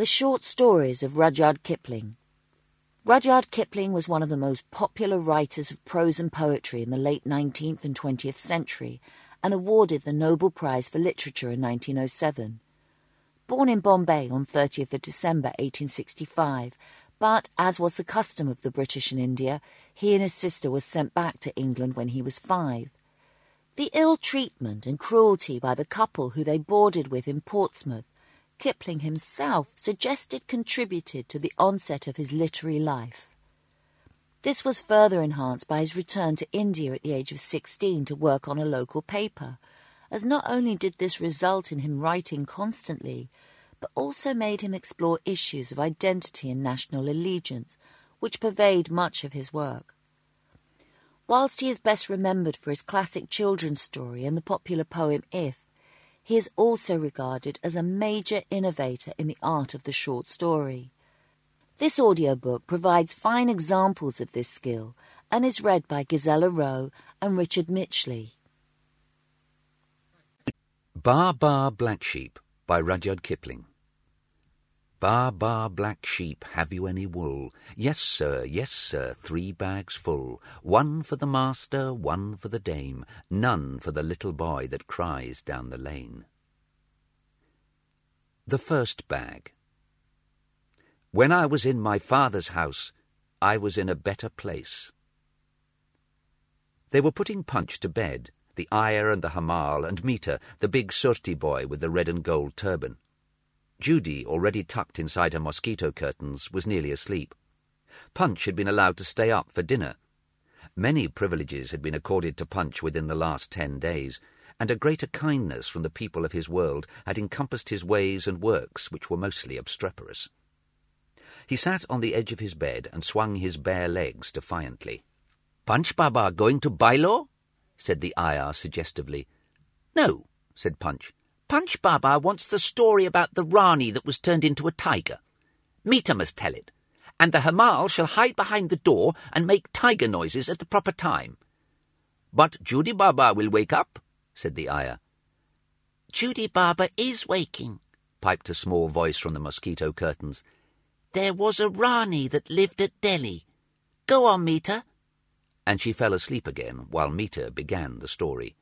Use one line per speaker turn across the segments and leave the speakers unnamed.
The Short Stories of Rudyard Kipling. Rudyard Kipling was one of the most popular writers of prose and poetry in the late 19th and 20th century and awarded the Nobel Prize for Literature in 1907. Born in Bombay on 30th of December 1865, but, as was the custom of the British in India, he and his sister were sent back to England when he was 5. The ill treatment and cruelty by the couple who they boarded with in Portsmouth, Kipling himself suggested contributed to the onset of his literary life. This was further enhanced by his return to India at the age of 16 to work on a local paper, as not only did this result in him writing constantly, but also made him explore issues of identity and national allegiance, which pervade much of his work. Whilst he is best remembered for his classic children's story and the popular poem If, he is also regarded as a major innovator in the art of the short story. This audiobook provides fine examples of this skill and is read by Gisela Rowe and Richard Mitchley.
Baa Baa Black Sheep by Rudyard Kipling. Baa Baa Black Sheep, have you any wool? Yes, sir, 3 bags full. 1 for the master, 1 for the dame, none for the little boy that cries down the lane. The first bag. When I was in my father's house, I was in a better place. They were putting Punch to bed, the Ayah and the Hamal and Mita, the big Surti boy with the red and gold turban. Judy, already tucked inside her mosquito curtains, was nearly asleep. Punch had been allowed to stay up for dinner. Many privileges had been accorded to Punch within the last 10 days, and a greater kindness from the people of his world had encompassed his ways and works, which were mostly obstreperous. He sat on the edge of his bed and swung his bare legs defiantly. "Punch Baba going to Bailo?" said the Ayah suggestively. "No," said Punch. "Punch Baba wants the story about the Rani that was turned into a tiger. Mita must tell it, and the Hamal shall hide behind the door and make tiger noises at the proper time." "But Judy Baba will wake up," said the Ayah. "Judy Baba is waking," piped a small voice from the mosquito curtains. "There was a Rani that lived at Delhi. Go on, Mita." And she fell asleep again while Mita began the story.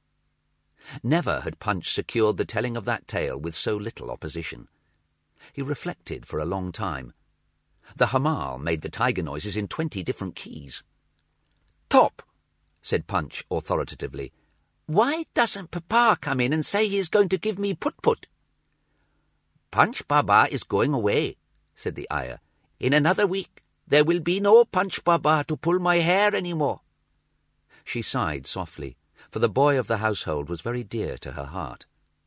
Never had Punch secured the telling of that tale with so little opposition. He reflected for a long time. The Hamal made the tiger noises in 20 different keys. "Top," said Punch authoritatively. "Why doesn't Papa come in and say he's going to give me put-put?" "Punch Baba is going away," said the Ayah. "In another week there will be no Punch Baba to pull my hair any more." She sighed softly, for the boy of the household was very dear to her heart.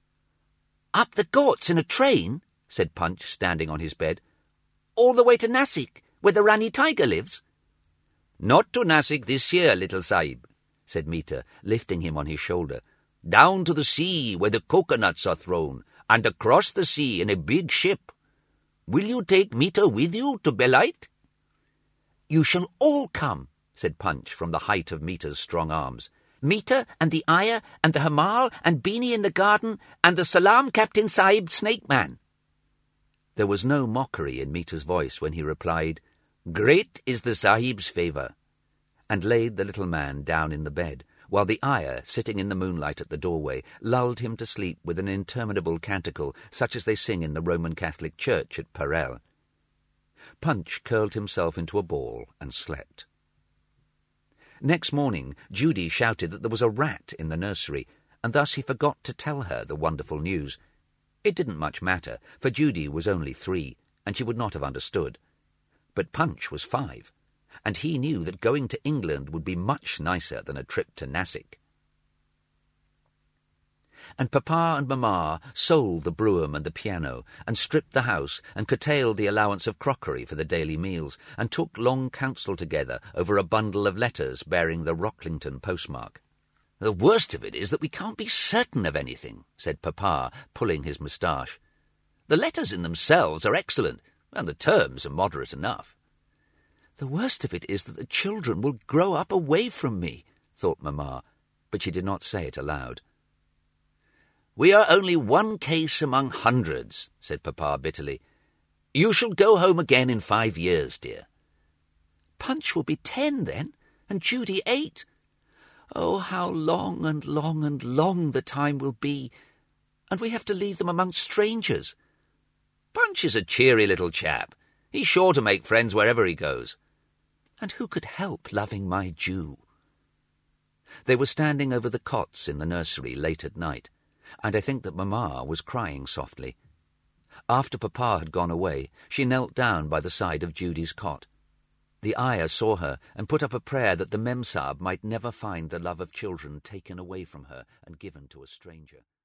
"Up the Ghauts in a train?" said Punch, standing on his bed. "All the way to Nasik, where the Rani tiger lives?" "Not to Nasik this year, little Sahib," said Mita, lifting him on his shoulder. "Down to the sea where the coconuts are thrown, and across the sea in a big ship. Will you take Mita with you to Belait?" "You shall all come," said Punch from the height of Mita's strong arms. "Mita and the Ayah and the Hamal and Beanie in the garden and the Salam Captain Sahib Snake Man." There was no mockery in Mita's voice when he replied, "Great is the Sahib's favour," and laid the little man down in the bed, while the Ayah, sitting in the moonlight at the doorway, lulled him to sleep with an interminable canticle such as they sing in the Roman Catholic Church at Parel. Punch curled himself into a ball and slept. Next morning, Judy shouted that there was a rat in the nursery, and thus he forgot to tell her the wonderful news. It didn't much matter, for Judy was only 3, and she would not have understood. But Punch was 5, and he knew that going to England would be much nicer than a trip to Nasik. And Papa and Mamma sold the brougham and the piano, and stripped the house, and curtailed the allowance of crockery for the daily meals, and took long counsel together over a bundle of letters bearing the Rocklington postmark. "The worst of it is that we can't be certain of anything," said Papa, pulling his moustache. "The letters in themselves are excellent, and the terms are moderate enough." "The worst of it is that the children will grow up away from me," thought Mamma, but she did not say it aloud. "We are only one case among hundreds," said Papa bitterly. You shall go home again in 5 years, dear. Punch will be 10 then, and Judy 8. Oh, how long and long and long the time will be, and we have to leave them amongst strangers. Punch is a cheery little chap. He's sure to make friends wherever he goes. And who could help loving my Jew? They were standing over the cots in the nursery late at night, and I think that Mamma was crying softly. After Papa had gone away, she knelt down by the side of Judy's cot. The ayah saw her and put up a prayer that the Memsahib might never find the love of children taken away from her and given to a stranger.